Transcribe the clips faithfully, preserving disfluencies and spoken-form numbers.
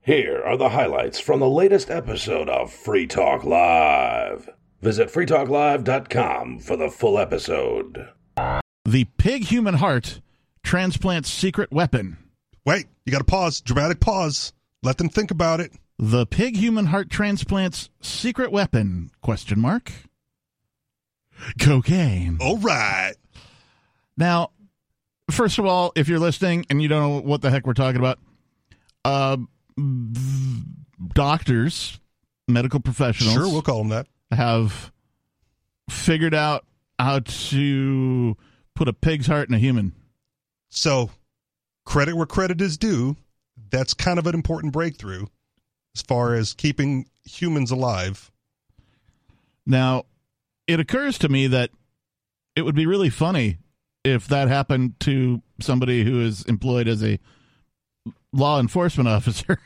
Here are the highlights from the latest episode of Free Talk Live. Visit free talk live dot com for the full episode. The pig human heart transplants secret weapon. Wait, you got to pause. Dramatic pause. Let them think about it. The pig human heart transplants secret weapon, question mark. Cocaine. All right. Now, first of all, if you're listening and you don't know what the heck we're talking about, uh, doctors, medical professionals, Sure, we'll call them that, have figured out how to put a pig's heart in a human. So, credit where credit is due. That's kind of an important breakthrough as far as keeping humans alive. Now, it occurs to me that it would be really funny if that happened to somebody who is employed as a law enforcement officer.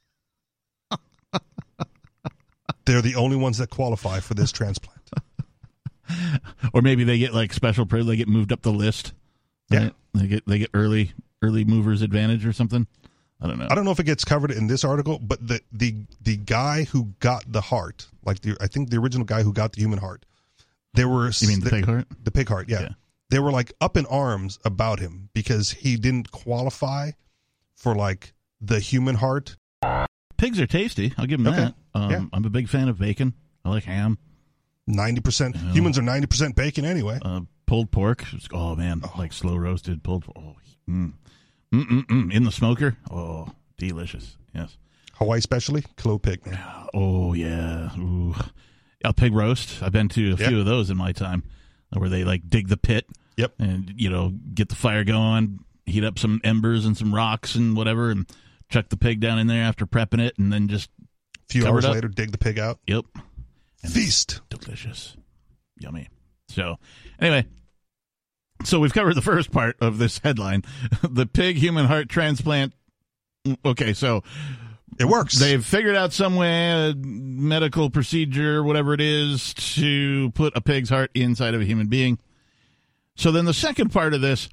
They're the only ones that qualify for this transplant. Or maybe they get like special privilege, they get moved up the list. Yeah. Right? They get they get early early movers advantage or something. I don't know. I don't know if it gets covered in this article, but the the the guy who got the heart, like the I think the original guy who got the human heart, there were You mean the, the pig heart? The pig heart, yeah. yeah. They were like up in arms about him because he didn't qualify for like the human heart. Pigs are tasty. I'll give them Okay. that. Um, Yeah. I'm a big fan of bacon. I like ham. ninety percent. Yeah. Humans are ninety percent bacon anyway. Uh, pulled pork. Oh, man. Oh. Like slow roasted pulled pork. Oh, mm. Mm-mm-mm. In the smoker. Oh, delicious. Yes. Hawaii specially, Kilo pig, man. Oh, yeah. Ooh. A pig roast. I've been to a Yeah. few of those in my time where they like dig the pit. Yep. And, you know, get the fire going, heat up some embers and some rocks and whatever, and chuck the pig down in there after prepping it, and then just A few cover hours it up. later, dig the pig out. Yep. And Feast. delicious. Yummy. So, anyway, so we've covered the first part of this headline. The pig human heart transplant. Okay, so It works. they've figured out some way, a medical procedure, whatever it is, to put a pig's heart inside of a human being. So then the second part of this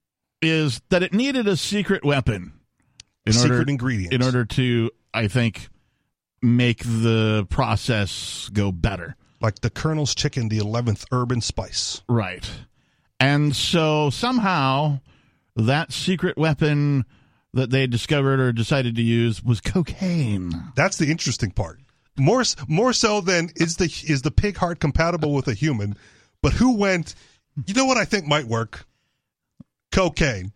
is that it needed a secret weapon. In Secret order, ingredient. In order to, I think, make the process go better. Like the Colonel's chicken, the eleventh urban spice. Right. And so somehow that secret weapon that they discovered or decided to use was cocaine. That's the interesting part. More more so than is the is the pig heart compatible with a human, but who went, you know what I think might work? Cocaine.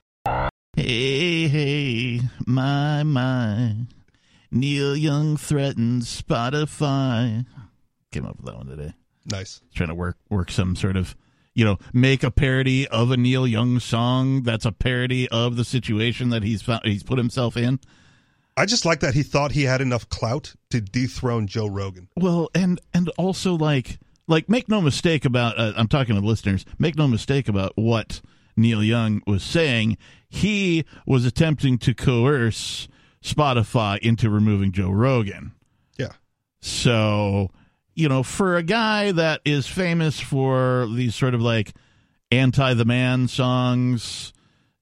Hey, hey, my, my. Neil Young threatens Spotify. Came up with that one today. Nice. Trying to work work some sort of, you know, make a parody of a Neil Young song that's a parody of the situation that he's found, he's put himself in. I just like that he thought he had enough clout to dethrone Joe Rogan. Well, and and also like like make no mistake about uh, I'm talking to listeners. Make no mistake about what Neil Young was saying. He was attempting to coerce Spotify into removing Joe Rogan. Yeah. So, you know, for a guy that is famous for these sort of like anti the man songs,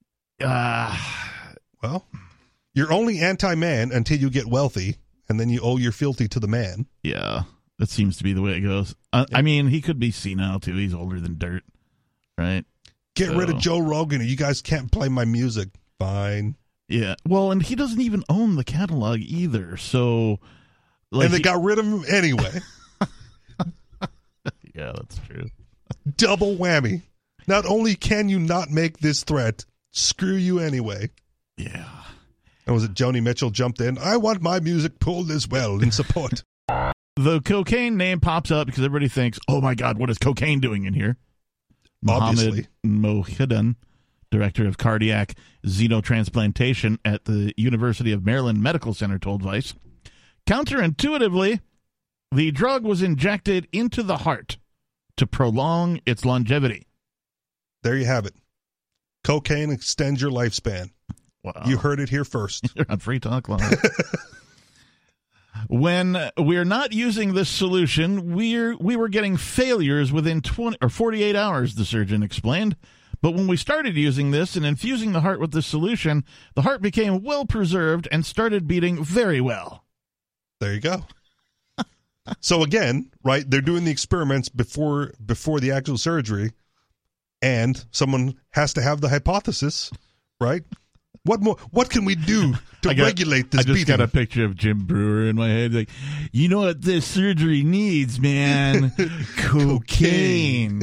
uh, Well, you're only anti-man until you get wealthy, and then you owe your fealty to the man. yeah, that seems to be the way it goes. Uh, I mean, he could be senile too. He's older than dirt, right? Get So- rid of Joe Rogan, or you guys can't play my music. Fine. Yeah. Well, and he doesn't even own the catalog either. So, like, and they he- got rid of him anyway. yeah, that's true. Double whammy. Not only can you not make this threat, screw you anyway. Yeah. And was it Joni Mitchell jumped in? I want my music pulled as well in support. The cocaine name pops up because everybody thinks, oh my God, what is cocaine doing in here? Obviously. Mohammed Mohidden, director of cardiac xenotransplantation at the University of Maryland Medical Center, told Vice. Counterintuitively, the drug was injected into the heart to prolong its longevity. There you have it. Cocaine extends your lifespan. Wow. You heard it here first. You're on Free Talk Live. When we're not using this solution, we're we were getting failures within twenty or forty-eight hours, the surgeon explained. But when we started using this and infusing the heart with this solution, the heart became well preserved and started beating very well. There you go. So again, right, they're doing the experiments before before the actual surgery, and someone has to have the hypothesis, right? What more? What can we do to got, regulate this I just beating? got a picture of Jim Brewer in my head. Like, you know what this surgery needs, man? Cocaine.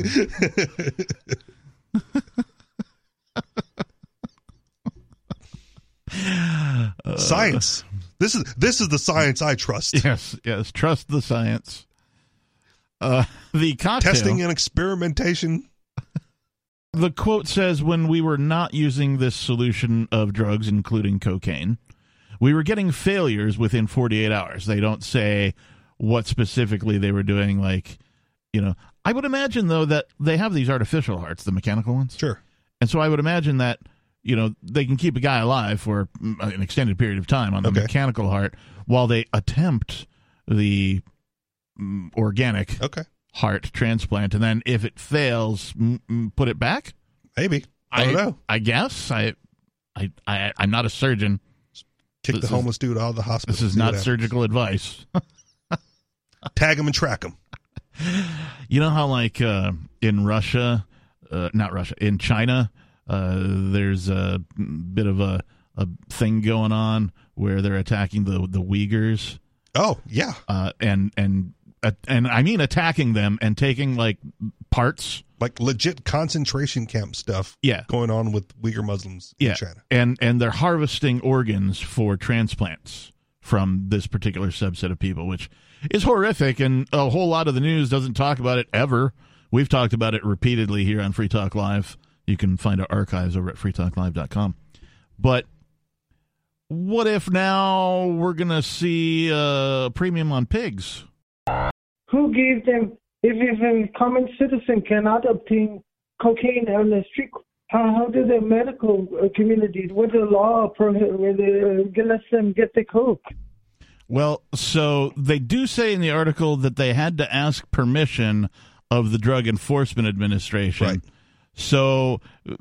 uh, Science. This is this is the science I trust. Yes, yes. Trust the science. Uh, the cocktail. Testing and experimentation. The quote says, when we were not using this solution of drugs, including cocaine, we were getting failures within forty-eight hours. They don't say what specifically they were doing. Like, you know, I would imagine, though, that they have these artificial hearts, the mechanical ones. Sure. And so I would imagine that, you know, they can keep a guy alive for an extended period of time on the okay. mechanical heart while they attempt the mm, organic okay. heart transplant. And then if it fails, m- m- put it back? Maybe. I don't know. I guess. I, I, I, I'm not a surgeon. Kick This the is- homeless dude out of the hospital. This is See what not happens. surgical advice. Tag him and track him. You know how, like, uh, in Russia, uh, not Russia, in China, uh, there's a bit of a, a thing going on where they're attacking the, the Uyghurs. Oh, yeah. Uh, and, and, uh, and I mean attacking them and taking, like, parts. Like legit concentration camp stuff Yeah. going on with Uyghur Muslims Yeah. in China. And, and they're harvesting organs for transplants from this particular subset of people, which is horrific, and a whole lot of the news doesn't talk about it ever. We've talked about it repeatedly here on Free Talk Live. You can find our archives over at free talk live dot com. But what if now we're going to see a premium on pigs? Who gave them, if, if a common citizen cannot obtain cocaine on the street, how, how do the medical uh, communities, what the law prohibit, uh, lets them get the coke? Well, so they do say in the article that they had to ask permission of the Drug Enforcement Administration. Right. So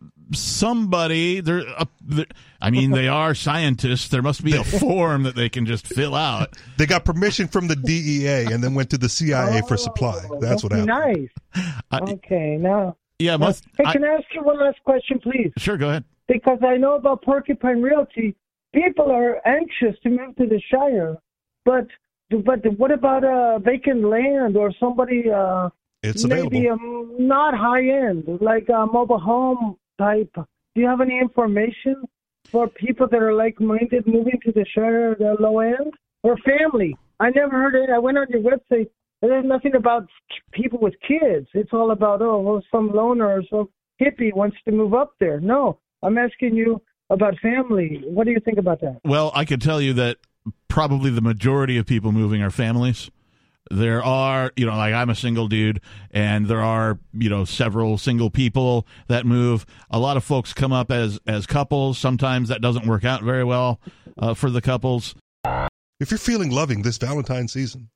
somebody, they're, uh, they're, I mean, they are scientists. There must be a form that they can just fill out. They got permission from the D E A and then went to the C I A for supply. Oh, That's what happened. Nice. Uh, Okay, now. Yeah, most. Hey, I- can I ask you one last question, please? sure, go ahead. Because I know about Porcupine Realty, people are anxious to move to the Shire, but but what about uh, vacant land or somebody uh, It's maybe available. um, not high end, like a mobile home type? Do you have any information for people that are like minded moving to the Shire, the low end, or family? I never heard it. I went on your website. And there's nothing about people with kids. It's all about, oh, well, some loner or some hippie wants to move up there. No, I'm asking you about family. What do you think about that? Well, I could tell you that probably the majority of people moving are families. There are, you know, like I'm a single dude, and there are, you know, several single people that move. A lot of folks come up as as couples. Sometimes that doesn't work out very well uh, for the couples. If you're feeling loving this Valentine's season,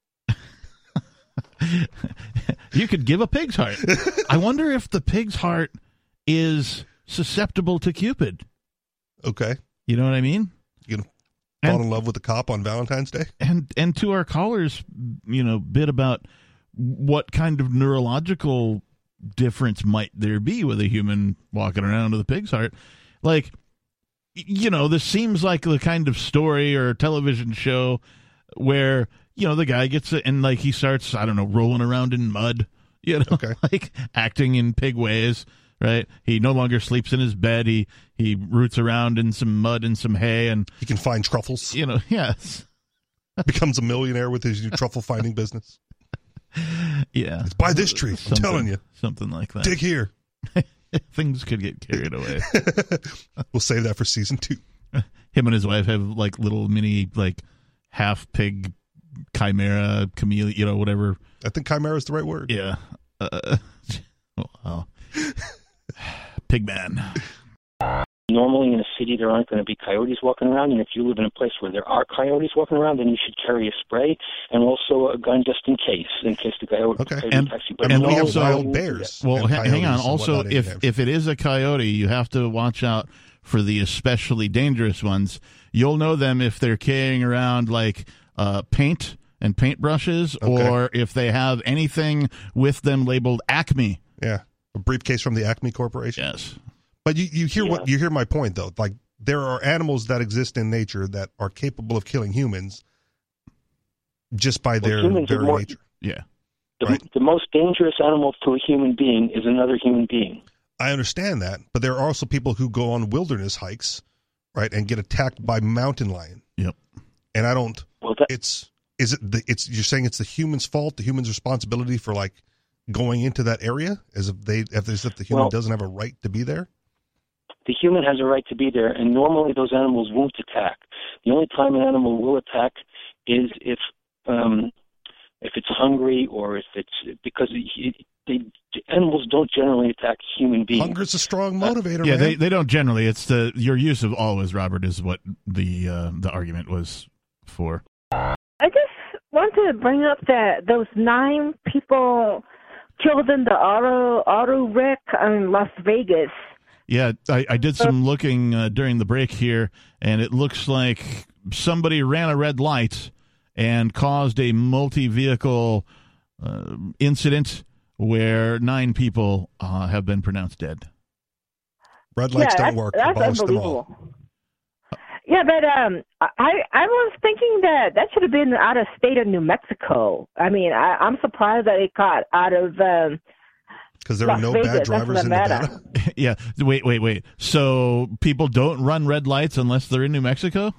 You could give a pig's heart. I wonder if the pig's heart is susceptible to Cupid. okay, You know what I mean? you gonna fall And- in love with the cop on Valentine's Day? And and to our callers, you know, bit about what kind of neurological difference might there be with a human walking around with a pig's heart. Like, y- you know, this seems like the kind of story or television show where, you know, the guy gets it and like he starts, I don't know, rolling around in mud, you know, Okay. like acting in pig ways, right? He no longer sleeps in his bed. He he roots around in some mud and some hay and, He can find truffles. you know, yes. Becomes a millionaire with his new truffle finding business. Yeah. Buy this tree. I'm Something- telling you. Something like that. Dig here. Things could get carried away. We'll save that for season two. Him and his wife have like little mini, like half pig chimera, chameleon, you know, whatever. I think chimera is the right word. Yeah. Uh, wow. Pig man. Normally in a city there aren't going to be coyotes walking around, and if you live in a place where there are coyotes walking around, then you should carry a spray and also a gun just in case, in case the coyote, Okay. coyote And- attacks you. I But mean, we no, have wild bears. Well, and ha- hang on. coyotes and Also, whatnot in if there. if it is a coyote, you have to watch out for the especially dangerous ones. You'll know them if they're carrying around like uh, paint and paintbrushes, Okay. or if they have anything with them labeled Acme. Yeah, a briefcase from the Acme Corporation. Yes. But you, you hear what Yeah. you hear my point though. Like there are animals that exist in nature that are capable of killing humans just by their humans are very more- nature. Yeah. the, right. the most dangerous animal to a human being is another human being. I understand that, but there are also people who go on wilderness hikes, right, and get attacked by mountain lion. Yep. And I don't. Well, that, It's is it the it's you're saying it's the human's fault, the human's responsibility for like going into that area as if they if as if the human Well- doesn't have a right to be there. the human has a right to be there, and normally those animals won't attack. The only time an animal will attack is if um, if it's hungry or if it's because it, they animals don't generally attack human beings. Hunger's a strong motivator. Yeah, man. they, they don't generally. It's the your use of always, Robert, is what the uh, the argument was for. I just want to bring up that those nine people killed in the auto auto wreck in Las Vegas. Yeah, I, I did some looking uh, during the break here, and it looks like somebody ran a red light and caused a multi-vehicle uh, incident where nine people uh, have been pronounced dead. Red lights yeah, don't that's, work. That's Abolish them unbelievable. all. Yeah, but um, I I was thinking that that should have been out of state of New Mexico. I mean, I, I'm surprised that it got out of um, Because there are Las no Vegas, bad that's drivers in Nevada. Nevada. Yeah, wait, wait, wait. So people don't run red lights unless they're in New Mexico?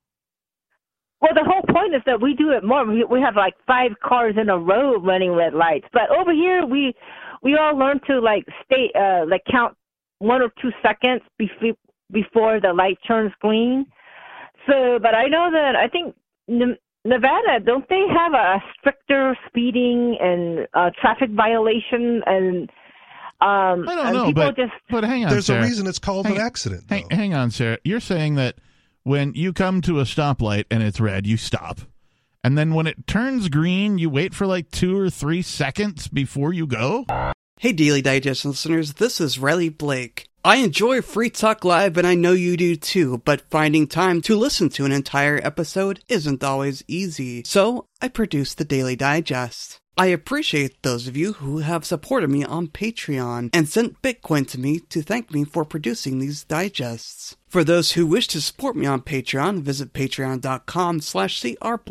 Well, the whole point is that we do it more. We, we have like five cars in a row running red lights, but over here we we all learn to like stay uh, like count one or two seconds before before the light turns green. So, but I know that I think Ne- Nevada, don't they have a stricter speeding and uh, traffic violation and um, I don't and know, people but, just but hang on, There's Sarah. a reason it's called Hang- an accident. Hang, though. hang on, Sarah. You're saying that when you come to a stoplight and it's red, you stop. And then when it turns green, you wait for like two or three seconds before you go? Hey Daily Digest listeners, this is Riley Blake. I enjoy Free Talk Live, and I know you do too, but finding time to listen to an entire episode isn't always easy. So, I produce the Daily Digest. I appreciate those of you who have supported me on Patreon and sent Bitcoin to me to thank me for producing these digests. For those who wish to support me on Patreon, visit patreon.com slash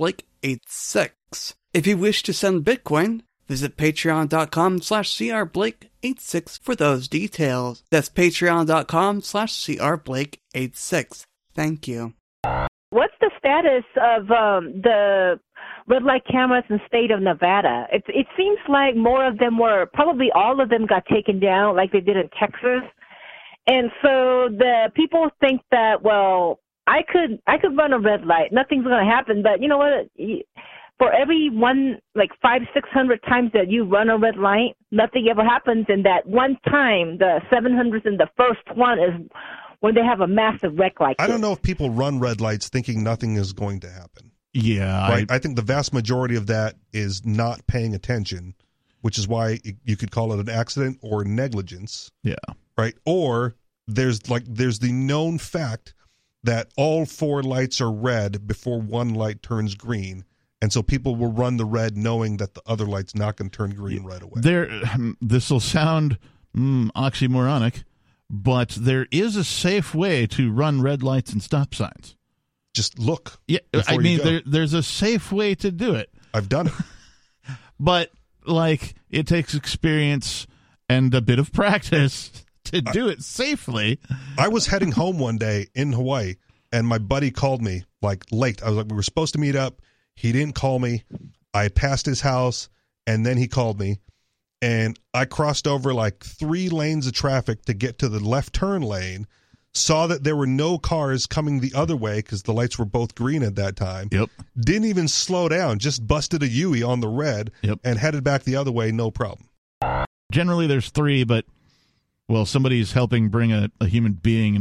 crblake86. If you wish to send Bitcoin, visit patreon.com slash crblake86 for those details. That's patreon.com slash crblake86. Thank you. What's the status of um, the red light cameras in the state of Nevada? It, it seems like more of them were, probably all of them got taken down like they did in Texas. And so the people think that, well, I could I could run a red light. Nothing's going to happen. But you know what? For every one, like five, six hundred times that you run a red light, nothing ever happens. And that one time, the seven hundredth and the first one is when they have a massive wreck like I this. don't know if people run red lights thinking nothing is going to happen. Yeah. Right? I, I think the vast majority of that is not paying attention, which is why it, you could call it an accident or negligence. Yeah. Right? Or there's like there's the known fact that all four lights are red before one light turns green. And so people will run the red knowing that the other light's not going to turn green right away. There, this will sound mm, oxymoronic, but there is a safe way to run red lights and stop signs. Just look. Yeah, before I you mean, go. there, there's a safe way to do it. I've done it. But, like, it takes experience and a bit of practice to do it safely. I was heading home one day in Hawaii, and my buddy called me, like, late. I was like, we were supposed to meet up. He didn't call me. I passed his house, and then he called me. And I crossed over like three lanes of traffic to get to the left turn lane, saw that there were no cars coming the other way because the lights were both green at that time. Yep. Didn't even slow down, just busted a U-ey on the red Yep. and headed back the other way, no problem. Generally, there's three, but, well, somebody's helping bring a, a human being into the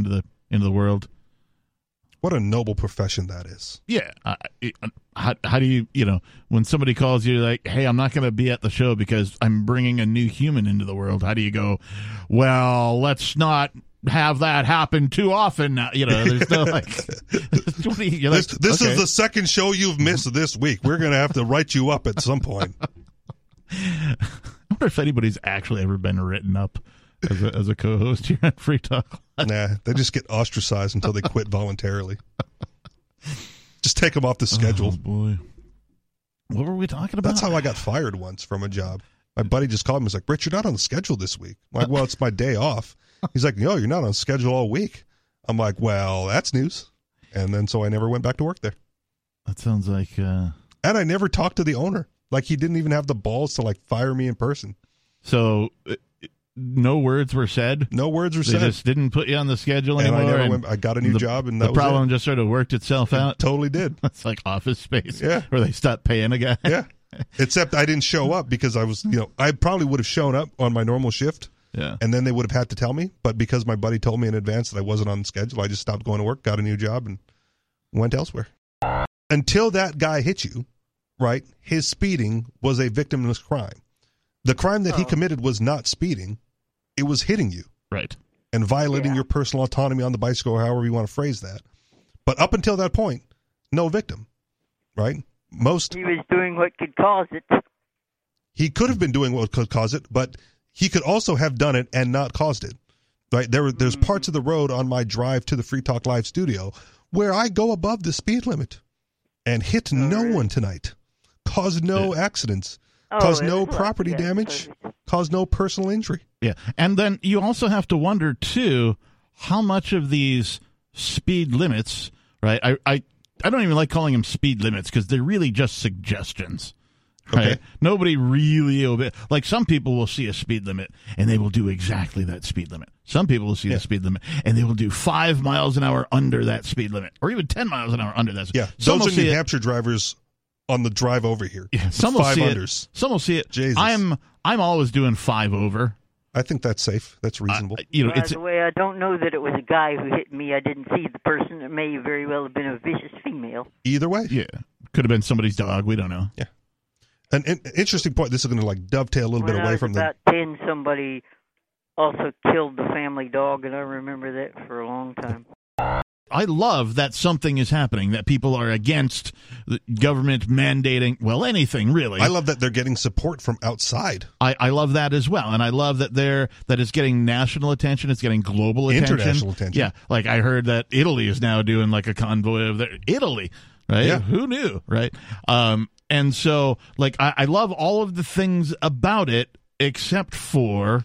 into the world. What a noble profession that is. Yeah. Uh, how, how do you, you know, when somebody calls you like, hey, I'm not going to be at the show because I'm bringing a new human into the world, how do you go, well, let's not have that happen too often now? You know, there's no like, you're like this, this okay. is the second show you've missed this week. We're going to have to write you up at some point. I wonder if anybody's actually ever been written up as a, as a co-host here at Free Talk. Nah, they just get ostracized until they quit voluntarily. Just take them off the schedule. Oh, boy. What were we talking about? That's how I got fired once from a job. My buddy just called me. He's like, Rich, you're not on the schedule this week. I'm like, well, it's my day off. He's like, no, you're not on schedule all week. I'm like, well, that's news. And then so I never went back to work there. That sounds like... Uh... And I never talked to the owner. Like, he didn't even have the balls to, like, fire me in person. So... Uh, no words were said. No words were they said. They just didn't put you on the schedule and anymore. I never and went. I got a new the, job, and that the was problem it. just sort of worked itself it out. Totally did. It's like Office Space. Yeah, where they stopped paying a guy. Yeah, except I didn't show up because I was, you know, I probably would have shown up on my normal shift. Yeah, and then they would have had to tell me. But because my buddy told me in advance that I wasn't on the schedule, I just stopped going to work, got a new job, and went elsewhere. Until that guy hit you, right? His speeding was a victimless crime. The crime that oh. he committed was not speeding. It was hitting you. Right. And violating yeah. your personal autonomy on the bicycle, or however you want to phrase that. But up until that point, no victim. Right? Most. He was doing what could cause it. He could have been doing what could cause it, but he could also have done it and not caused it. Right? There, There's mm-hmm. parts of the road on my drive to the Free Talk Live studio where I go above the speed limit and hit oh, no really? one tonight. Cause no yeah. accidents. Oh, cause no like, property yeah, damage. perfect. Cause no personal injury. Yeah. And then you also have to wonder, too, how much of these speed limits, right? I, I, I don't even like calling them speed limits because they're really just suggestions. Right? Okay. Nobody really obey. Like some people will see a speed limit and they will do exactly that speed limit. Some people will see yeah. the speed limit and they will do five miles an hour under that speed limit, or even ten miles an hour under that. Yeah, some those are New it, Hampshire drivers on the drive over here. Yeah, some will five see unders. It, some will see it. Jesus. I'm I'm always doing five over. I think that's safe. That's reasonable. Uh, you know, By it's the way, I don't know that it was a guy who hit me. I didn't see the person. It may very well have been a vicious female. Either way. Yeah, could have been somebody's dog. We don't know. Yeah. An, an interesting point. This is going to like dovetail a little when bit I away was from about the. ten, somebody also killed the family dog, and I remember that for a long time. I love that something is happening, that people are against the government mandating, well, anything, really. I love that they're getting support from outside. I, I love that as well. And I love that they're that it's getting national attention, it's getting global attention. International attention. Yeah, like I heard that Italy is now doing like a convoy of their Italy, right? Yeah. Who knew, right? Um, and so, like, I, I love all of the things about it except for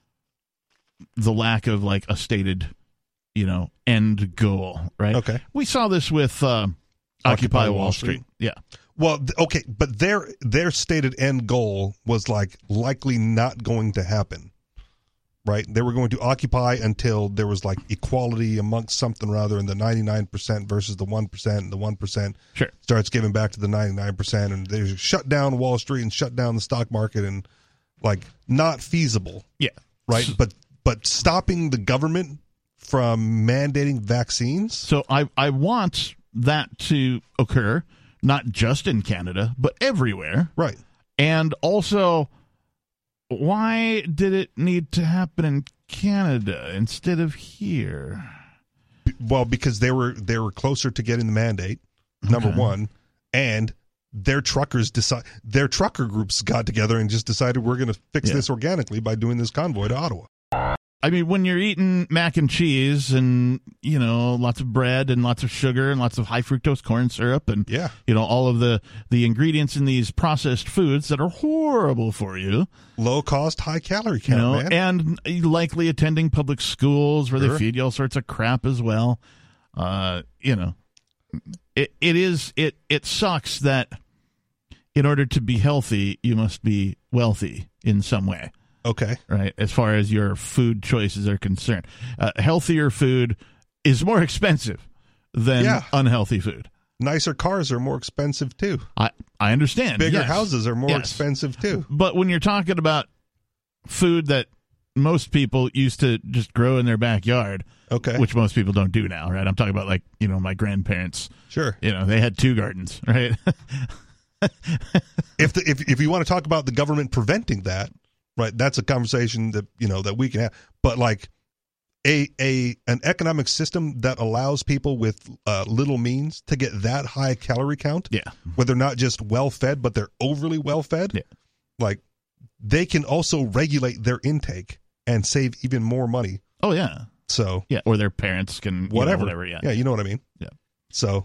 the lack of, like, a stated, you know, end goal, right? Okay. We saw this with uh, Occupy, Occupy Wall, Wall Street. Street. Yeah. Well, th- okay, but their their stated end goal was like likely not going to happen, right? They were going to occupy until there was like equality amongst something rather, and the ninety-nine percent versus the one percent, and the one percent sure. starts giving back to the ninety-nine percent, and they shut down Wall Street and shut down the stock market, and like not feasible. Yeah. Right. But but stopping the government from mandating vaccines. So I I want that to occur, not just in Canada, but everywhere. Right. And also, why did it need to happen in Canada instead of here? Well, because they were they were closer to getting the mandate, number Okay. one, and their truckers decide their trucker groups got together and just decided we're going to fix Yeah. this organically by doing this convoy to Ottawa. I mean, when you're eating mac and cheese and, you know, lots of bread and lots of sugar and lots of high fructose corn syrup and, Yeah. you know, all of the, the ingredients in these processed foods that are horrible for you, Low cost, high calorie you count, know, man. and likely attending public schools where Sure. they feed you all sorts of crap as well. Uh, you know, it it is, it, it sucks that in order to be healthy, you must be wealthy in some way. Okay. Right, as far as your food choices are concerned. Uh, healthier food is more expensive than Yeah. unhealthy food. Nicer cars are more expensive too. I, I understand. Bigger yes. houses are more Yes. expensive too. But when you're talking about food that most people used to just grow in their backyard. Okay. Which most people don't do now, right? I'm talking about, like, you know, my grandparents. Sure. You know, they had two gardens, right? if the, if if you want to talk about the government preventing that, right, that's a conversation that, you know, that we can have. But like a a an economic system that allows people with uh, little means to get that high calorie count, yeah, where they're not just well fed, but they're overly well fed, yeah. like they can also regulate their intake and save even more money. Oh yeah. So yeah, or their parents can whatever, you know, whatever. Yeah, yeah, you know what I mean. Yeah. So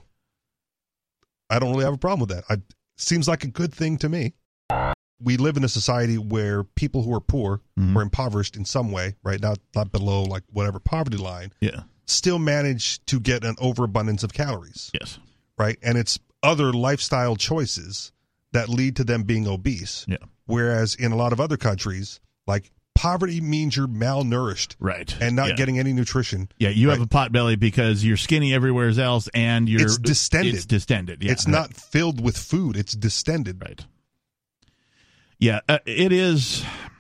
I don't really have a problem with that. I seems like a good thing to me. We live in a society where people who are poor mm-hmm. or impoverished in some way, right, not not below like whatever poverty line, yeah, still manage to get an overabundance of calories. Yes. Right, and it's other lifestyle choices that lead to them being obese. Yeah. Whereas in a lot of other countries, like poverty means you're malnourished, right, and not yeah. getting any nutrition. Yeah, you right? have a pot belly because you're skinny everywhere else, and you're it's distended. It's distended. Yeah, it's not filled with food. It's distended. Right. Yeah, uh, it is,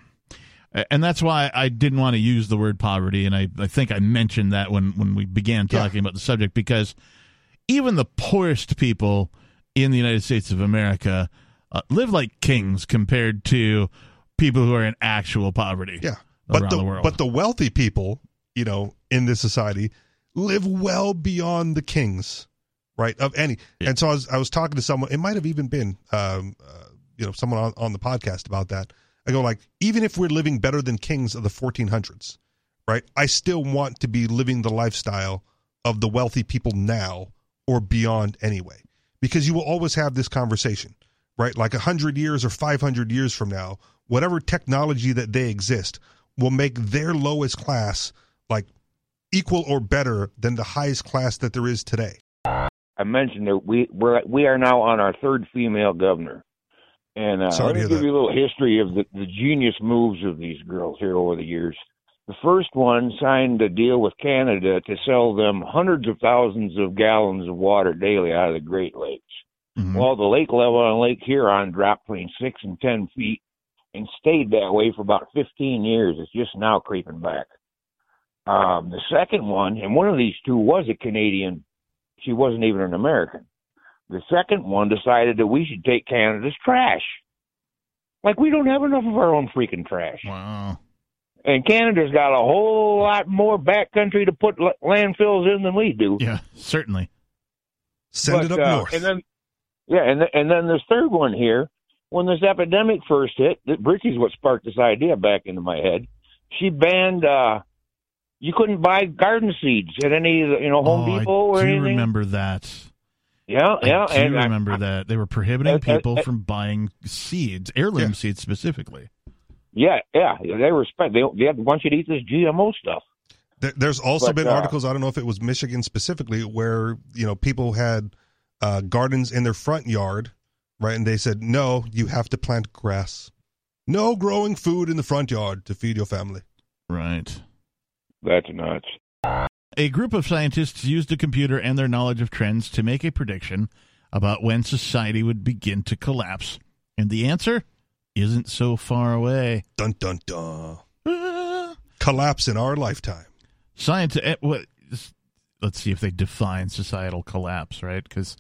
and that's why I didn't want to use the word poverty, and I, I think I mentioned that when, when we began talking yeah. about the subject, because even the poorest people in the United States of America uh, live like kings compared to people who are in actual poverty. Yeah, but around the, the world. But the wealthy people, you know, in this society live well beyond the kings, right, of any. Yeah. And so I was I was talking to someone, it might have even been um, uh, you know, someone on, on the podcast about that. I go like, even if we're living better than kings of the fourteen hundreds, right, I still want to be living the lifestyle of the wealthy people now or beyond anyway, because you will always have this conversation, right? Like one hundred years or five hundred years from now, whatever technology that they exist will make their lowest class like equal or better than the highest class that there is today. I mentioned that we we're, we are now on our third female governor. And uh, let me give that. you a little history of the, the genius moves of these girls here over the years. The first one signed a deal with Canada to sell them hundreds of thousands of gallons of water daily out of the Great Lakes. Mm-hmm. Well, the lake level on Lake Huron dropped between six and ten feet and stayed that way for about fifteen years. It's just now creeping back. Um, the second one, and one of these two was a Canadian. She wasn't even an American. The second one decided that we should take Canada's trash. Like, we don't have enough of our own freaking trash. Wow. And Canada's got a whole lot more backcountry to put landfills in than we do. Yeah, certainly. Send but, it up uh, north. And then, yeah, and, th- and then this third one here, when this epidemic first hit, Britsy's what sparked this idea back into my head. She banned, uh, you couldn't buy garden seeds at any, you know, Home oh, Depot or I do anything. remember that. Yeah, yeah. I do and remember I, that. They were prohibiting I, I, people I, from buying seeds, heirloom yeah. seeds specifically. Yeah, yeah. They were, they, they had, want you to eat this G M O stuff. There, there's also but, been uh, articles, I don't know if it was Michigan specifically, where, you know, people had uh, gardens in their front yard, right? And they said, no, you have to plant grass. No growing food in the front yard to feed your family. Right. That's nuts. A group of scientists used a computer and their knowledge of trends to make a prediction about when society would begin to collapse. And the answer isn't so far away. Dun, dun, dun. Ah. Collapse in our lifetime. Scientists, what, let's see if they define societal collapse, right? Because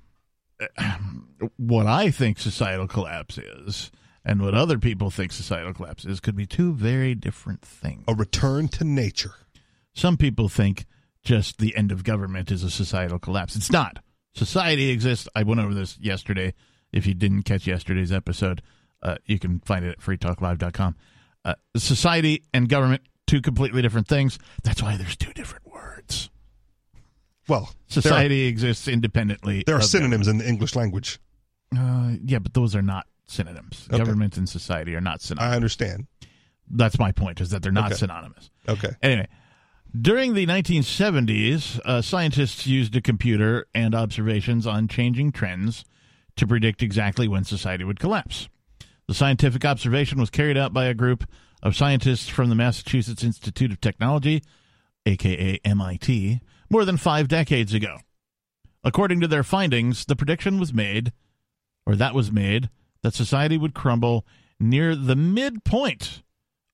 what I think societal collapse is and what other people think societal collapse is could be two very different things. A return to nature. Some people think just the end of government is a societal collapse. It's not. Society exists. I went over this yesterday. If you didn't catch yesterday's episode, uh, you can find it at free talk live dot com. Uh, society and government, two completely different things. That's why there's two different words. Well, society are, exists independently. There are synonyms government. in the English language. Uh, yeah, but those are not synonyms. Okay. Government and society are not synonymous. I understand. That's my point, is that they're not okay. synonymous. Okay. Anyway. During the nineteen seventies, uh, scientists used a computer and observations on changing trends to predict exactly when society would collapse. The scientific observation was carried out by a group of scientists from the Massachusetts Institute of Technology, a k a. M I T, more than five decades ago. According to their findings, the prediction was made, or that was made, that society would crumble near the midpoint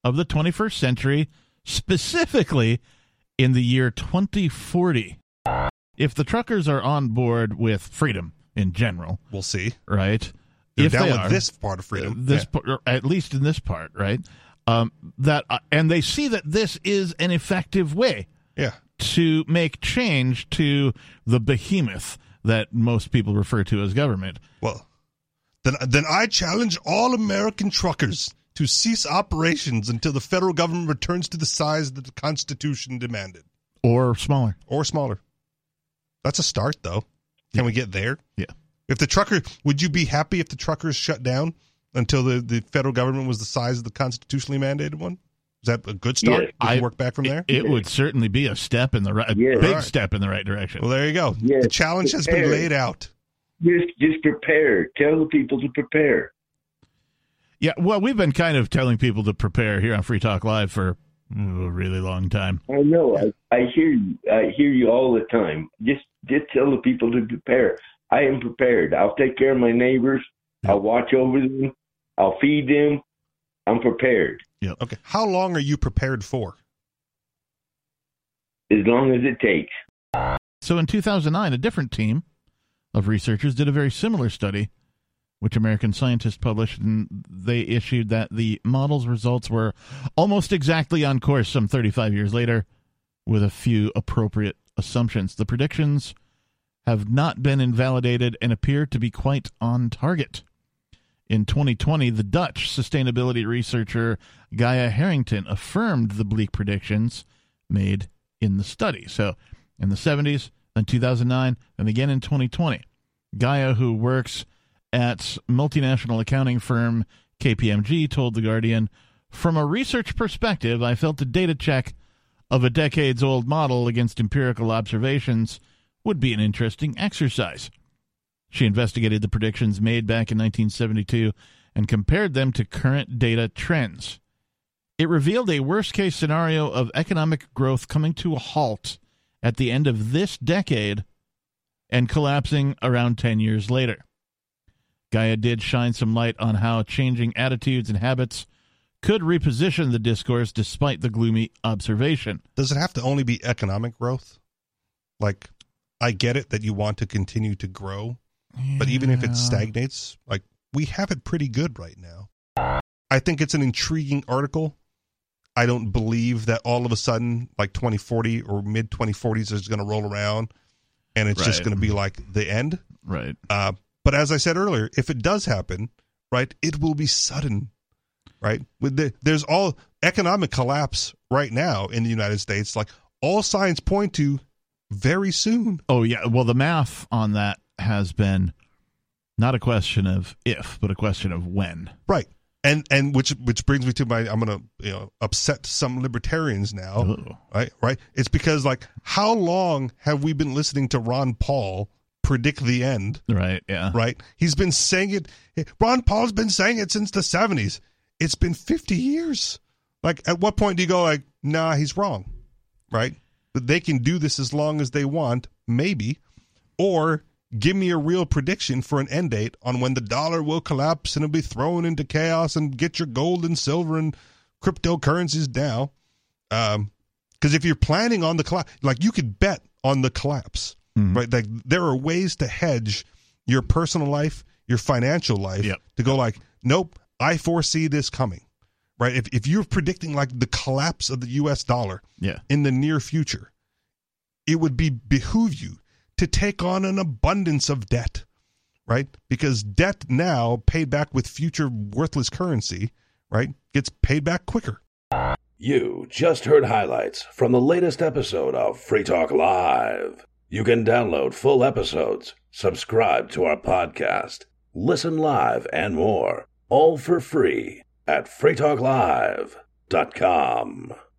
of the twenty-first century, specifically in the year twenty forty. If the truckers are on board with freedom in general, we'll see. Right? They're if down they with are, this part of freedom. This yeah. part, at least in this part, right? Um, that uh, and they see that this is an effective way yeah. to make change to the behemoth that most people refer to as government. Well, then, then I challenge all American truckers to cease operations until the federal government returns to the size that the Constitution demanded. Or smaller. Or smaller. That's a start, though. Can yeah. we get there? Yeah. If the trucker, would you be happy if the truckers shut down until the, the federal government was the size of the constitutionally mandated one? Is that a good start? Yes. We I, can work back from there? It, it would certainly be a step in the right, a yes. big right. step in the right direction. Well, there you go. Yes. The challenge has been laid out. Just, just prepare. Tell the people to prepare. Yeah, well, we've been kind of telling people to prepare here on Free Talk Live for oh, a really long time. I know. I, I hear you. I hear you all the time. Just, just tell the people to prepare. I am prepared. I'll take care of my neighbors. Yeah. I'll watch over them. I'll feed them. I'm prepared. Yeah. Okay. How long are you prepared for? As long as it takes. So in two thousand nine, a different team of researchers did a very similar study, which American scientists published, and they issued that the model's results were almost exactly on course some thirty-five years later, with a few appropriate assumptions. The predictions have not been invalidated and appear to be quite on target. In twenty twenty, the Dutch sustainability researcher Gaia Harrington affirmed the bleak predictions made in the study. So in the seventies, then two thousand nine, and again in twenty twenty. Gaia, who works at multinational accounting firm K P M G, told The Guardian, "From a research perspective, I felt a data check of a decades-old model against empirical observations would be an interesting exercise." She investigated the predictions made back in nineteen seventy-two and compared them to current data trends. It revealed a worst-case scenario of economic growth coming to a halt at the end of this decade and collapsing around ten years later. Gaia did shine some light on how changing attitudes and habits could reposition the discourse despite the gloomy observation. Does it have to only be economic growth? Like, I get it that you want to continue to grow, yeah. but even if it stagnates, like, we have it pretty good right now. I think it's an intriguing article. I don't believe that all of a sudden, like twenty forty or mid twenty forties is going to roll around and it's right. just going to be like the end. Right. Uh, but as I said earlier, if it does happen, right, it will be sudden, right? With the, there's all economic collapse right now in the United States. Like, all signs point to very soon. Oh, yeah. Well, the math on that has been not a question of if, but a question of when. Right. And and which which brings me to my, I'm going to, you know, upset some libertarians now, Ooh. right? Right? It's because, like, how long have we been listening to Ron Paul predict the end? Right, yeah. Right? He's been saying it. Ron Paul's been saying it since the seventies. It's been fifty years. Like, at what point do you go, like, nah, he's wrong, right? That they can do this as long as they want, maybe, or give me a real prediction for an end date on when the dollar will collapse and it'll be thrown into chaos and get your gold and silver and cryptocurrencies down. Um, because if you're planning on the collapse, like, you could bet on the collapse, mm-hmm. right? Like, there are ways to hedge your personal life, your financial life, yep. to go like, nope, I foresee this coming, right? If if you're predicting, like, the collapse of the U S dollar yeah. in the near future, it would be behoove you to take on an abundance of debt, right? Because debt now paid back with future worthless currency, right, gets paid back quicker. You just heard highlights from the latest episode of Free Talk Live. You can download full episodes, subscribe to our podcast, listen live, and more, all for free at free talk live dot com.